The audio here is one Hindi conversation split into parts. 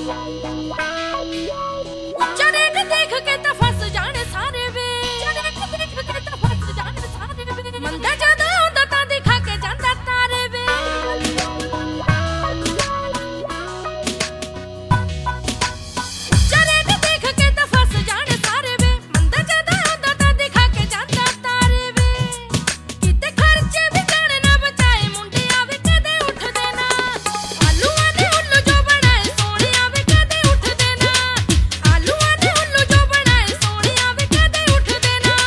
उच्चा रेट देख के तो फस जाने सारे वे, देख के तो फस जाने सारे वे, मंदा ज्यादा होता ता दिखा के जाता तारे वे। उच्चा रेट देख के तो फस जाने सारे वे, मंदा ज्यादा होता ता दिखा के जाता तारे वे। किते खर्चे भी जाने ना बचाए मुंडे आवे कदे उठ देना, आलूआं दे उल्लू जो बनाए सोने आवे कदे उठ देना, आलूआं दे उल्लू जो बनाए सोने आवे कदे उठ देना।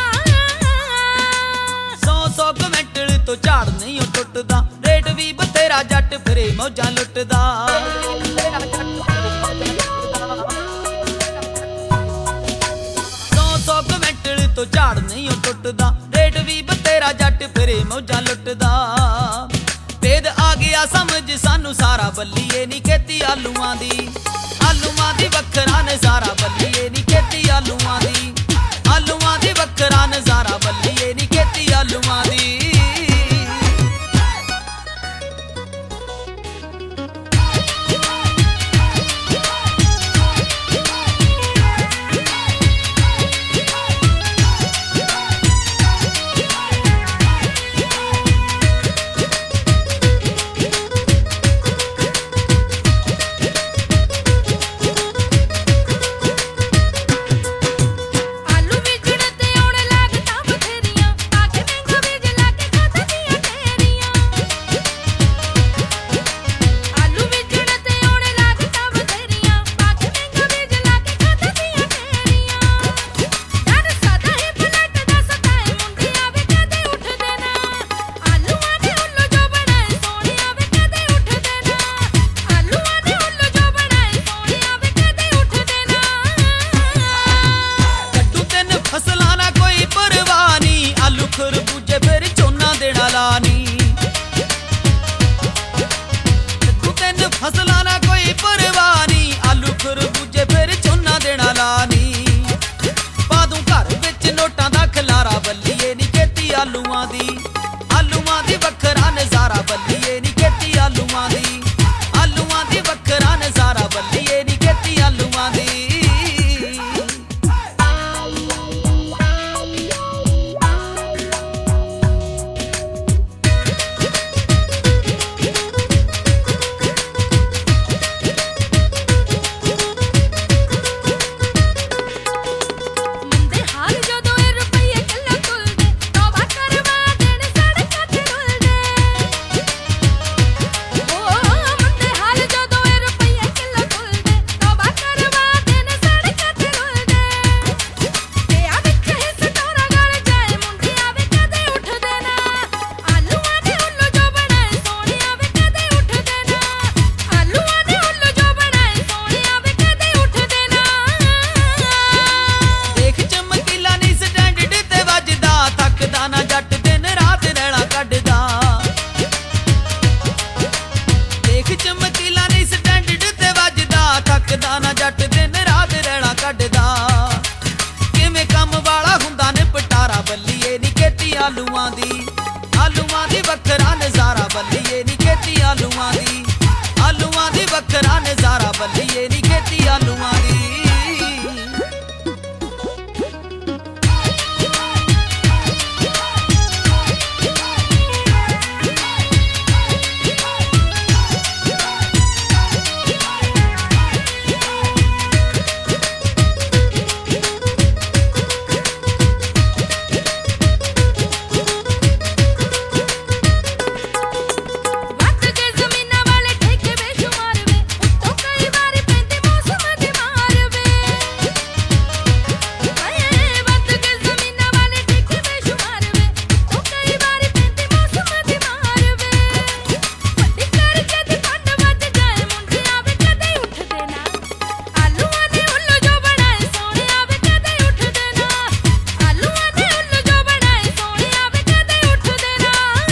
100 क्विंटल तो झाड़ नहीं टुटदा, रेट भी बथेरा जट फिरे मौजां लुटदा। 100 क्विंटल तो झाड़ नहीं टुटदा, रेट भी बथेरा जट फिरे मौजां लुटदा। भेद आ गया समझ सानू सारा, बल्लीए नी खेती आलूआं दी वखरा नजारा, बल्लीए नी खेती आलूआं दी वखरा नजारा, बल्लीए नी खेती आलूआं दी। आलू बीजण ते आउण लागतां बथेरियां, आके महंगा बीज लाके खाता दियां ढेरियां। आलू बीजण ते आउण लागतां बथेरियां, आके महंगा बीज लाके खाता दियां ढेरियां। डर सदा ही पलट दा सताए मुंडे आवे कदे उठ देना, आलूआं दे उल्लू जो बनाए सोने आवे कदे उठ देना, आलूआं दे उल्लू जो बनाए सोने आवे कदे उठ देना। कट्टू तिन फसलां ना कोई परवाह नी, आलू खरबूजे फिर झोना देना लानी। कट्टू तिन फसलां ना कोई परवाह नी, आलू खरबूजे फिर झोना देना लानी। पा दूं घर विच नोटां दा खलारा, बल्लीए नी खेती आलूआं दी वखरा नजारा, बल्लीए नी खेती आलूआं दी वखरा नजारा, बल्लीए नी खेती आलूआं दी। मंदे हाल जदों ए रुपये किलो तुलदे, तौबा करवा देण सड़कां ते रुलदे। मंदे हाल जदों ए रुपये किलो तुलदे, तौबा करवा देण सड़कां ते रुलदे। ते आ विच हिस्स टोरा गल जाए मुंडे आवे कदे उठ देना, आलूआं दे उल्लू जो बनाए सोने आवे कदे उठ देना, आलूआं दे उल्लू जो बनाए सोने आवे कदे उठ देना। देख चमकीला नी स्टैंडर्ड ते वजदा, थकदा ना जट दिन रात रैला कड्डदा। देख चमकीला नी स्टैंडर्ड ते वजदा, थकदा ना जट दिन रात रैला कड्डदा। किवें कम वाला हुंदा निपटारा, बल्लीए नी खेती आलूआं दी वखरा नजारा, बल्लीए नी खेती आलूआं दी वखरा नजारा, बल्लीए नी खेती आलूआं दी। वध गए ज़मीनां वाले ठेके बेशुमार वे, उत्तों कई वारी पैंदे मौसम दी मार वे। वध गए ज़मीनां वाले ठेके बेशुमार वे, उत्तों कई वारी पैंदे मौसम दी मार वे। वड्डी करके दी फंड वध जाए मुंडे आवे कदे उठ देना, आलूआं दे उल्लू जो बनाए सोने आवे कदे उठ देना, आलूआं दे उल्लू जो बनाए सोने आवे कदे उठ देना।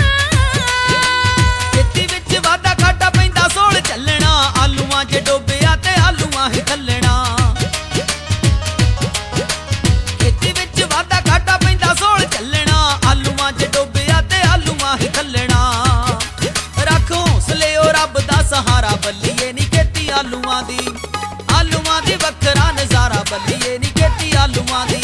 खेती विच वाधा घाटा पैंदा सोल झल्लना, आलूआं च डोबिया ते आलूआं ही थल्लना। खेती विच वाधा घाटा पैंदा सोल झल्लना, आलूआं च डोबिया ते आलूआं ही थल्लना। रख हौसले ओ रब दा सहारा, बल्लीए नी खेती आलूआं दी ਆਲੂਆਂ ਦੀ ਵੱਖਰਾ ਨਜ਼ਾਰਾ ਬੱਲੀਏ ਨੀ ਖੇਤੀ ਆਲੂਆਂ ਦੀ